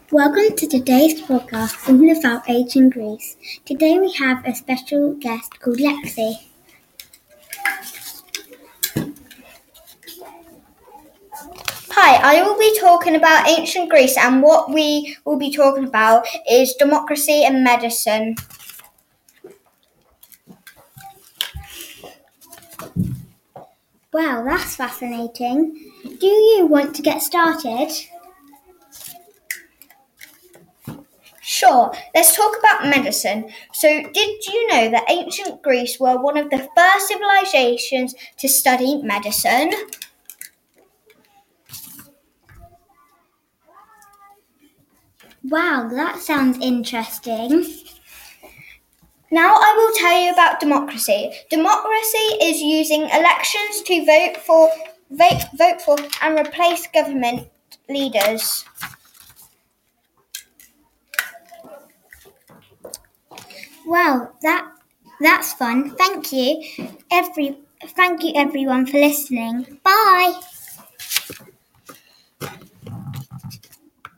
Welcome to today's podcast all about ancient Greece. Today we have a special guest called Lexi. Hi, I will be talking about ancient Greece, and what we will be talking about is democracy and medicine. Wow, that's fascinating. Do you want to get started? Sure, let's talk about medicine. So, did you know that ancient Greece were one of the first civilizations to study medicine? Wow, that sounds interesting. Now I will tell you about democracy. Democracy is using elections to vote for and replace government leaders. Wow, that's fun. Thank you everyone for listening. Bye.